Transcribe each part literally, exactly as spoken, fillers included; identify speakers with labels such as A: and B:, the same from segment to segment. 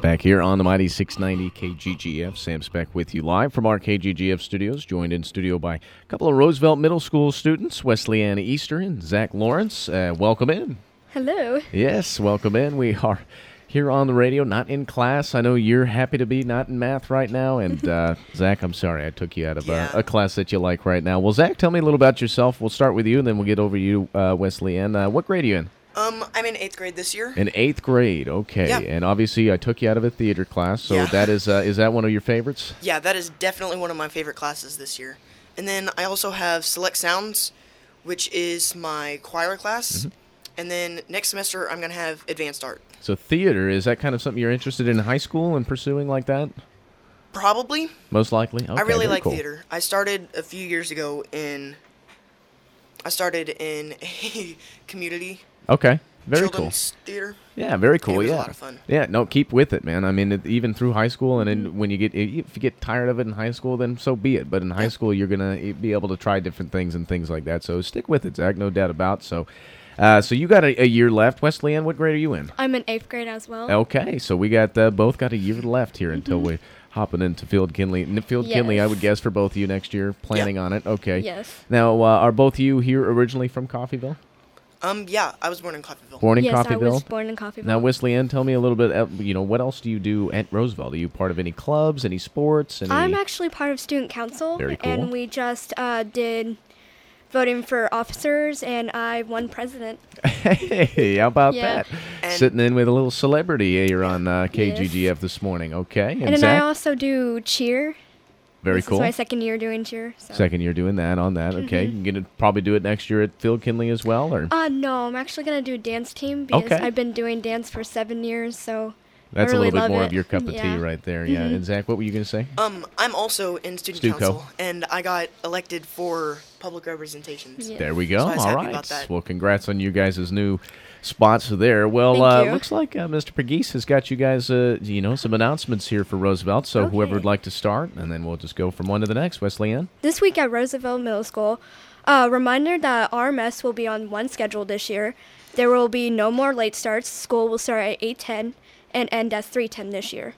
A: Back here on the Mighty six ninety K G G F, Sam Speck with you live from our K G G F studios, joined in studio by a couple of Roosevelt Middle School students, Wesley Ann Easter and Zach Lawrence. Uh, welcome in.
B: Hello.
A: Yes, welcome in. We are here on the radio, not in class. I know you're happy to be not in math right now, and uh, Zach, I'm sorry I took you out of
C: Yeah.
A: a, a class that you like right now. Well, Zach, tell me a little about yourself. We'll start with you, and then we'll get over to you, uh, Wesley Ann. Uh, what grade are you in?
C: Um, I'm in eighth grade this year.
A: In eighth grade, okay.
C: Yeah.
A: And obviously I took you out of a theater class, so
C: Yeah.
A: that is uh, is that one of your favorites?
C: Yeah, that is definitely one of my favorite classes this year. And then I also have Select Sounds, which is my choir class.
A: Mm-hmm.
C: And then next semester I'm going to have Advanced Art.
A: So theater, is that kind of something you're interested in high school and pursuing like that?
C: Probably.
A: Most likely? Okay,
C: I really
A: very
C: like
A: cool.
C: theater. I started a few years ago in... I started in a community
A: Okay, very cool.
C: children's theater.
A: Yeah, very cool.
C: It was a
A: yeah,
C: lot of fun.
A: Yeah, no, keep with it, man. I mean, it, even through high school, and then when you get if you get tired of it in high school, then so be it. But in high
C: Yeah.
A: school, you're gonna be able to try different things and things like that. So stick with it, Zach. No doubt about. So, uh, so you got a, a year left, Wesley Ann. What grade are you in?
B: I'm in eighth grade as well.
A: Okay, so we got uh, both got a year left here until we hopping into Field Kinley. N- Field Kinley, I would
B: Yes.
A: guess for both of you next year. Planning on it. Okay.
B: Yes.
A: Now, uh, are both of you here originally from Coffeyville?
C: Um, yeah, I was born in Coffeyville.
A: Born in
B: yes, I
A: Coffeyville.
B: was born in Coffeyville.
A: Now, Wesley Ann, tell me a little bit. Uh, you know, what else do you do at Roosevelt? Are you part of any clubs, any sports? Any...
B: I'm actually part of student council,
A: Very cool.
B: and we just uh, did voting for officers, and I won president.
A: Hey, how about
B: Yeah.
A: that?
C: And-
A: Sitting in with a little celebrity here on uh, K G G F this morning. Okay, and,
B: And, then I
A: Zach,
B: also do cheer.
A: very
B: this
A: cool.
B: is my second year doing cheer. So.
A: Second year doing that on that. Okay,
B: Mm-hmm.
A: you're gonna probably do it next year at Field Kinley as well, or
B: Uh, no, I'm actually going to do a dance team because
A: Okay.
B: I've been doing dance for seven years, so
A: that's
B: I really
A: a little bit
B: love
A: more
B: it.
A: of your cup of
B: Yeah.
A: tea right there. Yeah.
B: Mhm.
A: And Zach, what were you gonna say?
C: Um, I'm also in student
A: Stuco.
C: council, and I got elected for public representations.
B: Yeah.
A: There we go.
C: So I was
A: All
C: happy
A: right.
C: about that.
A: Well, congrats on you guys' new spots there. Well,
B: Thank
A: uh,
B: you.
A: looks like uh, Mister Pegues has got you guys, uh, you know, some announcements here for Roosevelt. So whoever
B: Okay.
A: would like to start, and then we'll just go from one to the next. Wesley Ann.
B: This week at Roosevelt Middle School, a reminder that R M S will be on one schedule this year. There will be no more late starts. School will start at eight ten and end at three ten this year.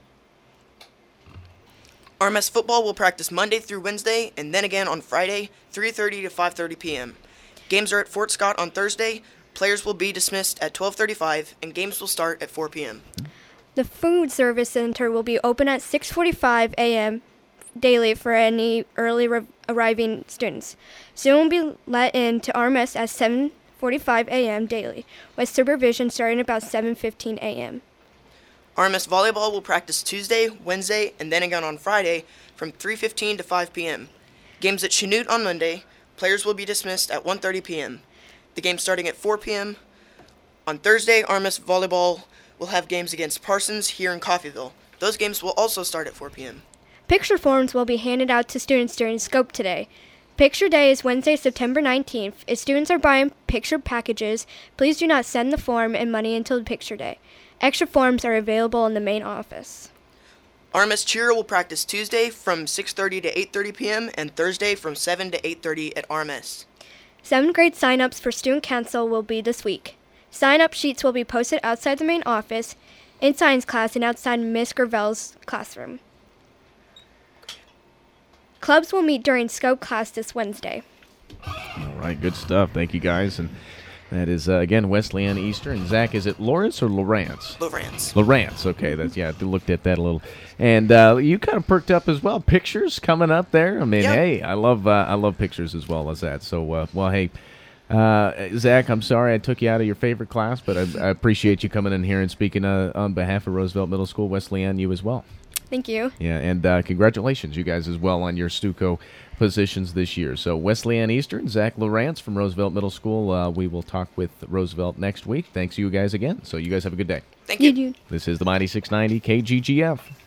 C: R M S football will practice Monday through Wednesday, and then again on Friday, three thirty to five thirty p.m. Games are at Fort Scott on Thursday. Players will be dismissed at twelve thirty-five, and games will start at four p.m.
B: The food service center will be open at six forty-five a.m. daily for any early re- arriving students. Students will be let in to R M S at seven forty-five a.m. daily, with supervision starting about seven fifteen a.m.
C: R M S volleyball will practice Tuesday, Wednesday, and then again on Friday from three fifteen to five p.m. Games at Chanute on Monday. Players will be dismissed at one thirty p.m. The game starting at four p.m. On Thursday, R M S volleyball will have games against Parsons here in Coffeyville. Those games will also start at four p.m.
B: Picture forms will be handed out to students during Scope today. Picture Day is Wednesday, September nineteenth. If students are buying picture packages, please do not send the form and money until Picture Day. Extra forms are available in the main office.
C: R M S cheer will practice Tuesday from six thirty to eight thirty p.m. and Thursday from seven to eight thirty at R M S.
B: Seventh grade sign-ups for student council will be this week. Sign-up sheets will be posted outside the main office, in science class, and outside Miss Gravel's classroom. Clubs will meet during Scope class this Wednesday.
A: All right, good stuff. Thank you, guys. And that is, uh, again, Wesley Ann Easter. And Zach, is it Lawrence or Lawrence?
C: Lawrence.
A: Lawrence. Okay, that's, yeah, I looked at that a little. And uh, you kind of perked up as well. Pictures coming up there. I mean,
C: Yeah.
A: hey, I love uh, I love pictures as well as that. So, uh, well, hey, uh, Zach, I'm sorry I took you out of your favorite class, but I, I appreciate you coming in here and speaking uh, on behalf of Roosevelt Middle School. Wesley Ann, you as well.
B: Thank you.
A: Yeah, and uh, congratulations, you guys, as well, on your Stuco positions this year. So Wesley Ann Easter and Zach Lawrence from Roosevelt Middle School. Uh, we will talk with Roosevelt next week. Thanks you guys again. So you guys have a good day.
C: Thank you.
B: You do.
A: This is the Mighty six ninety K G G F.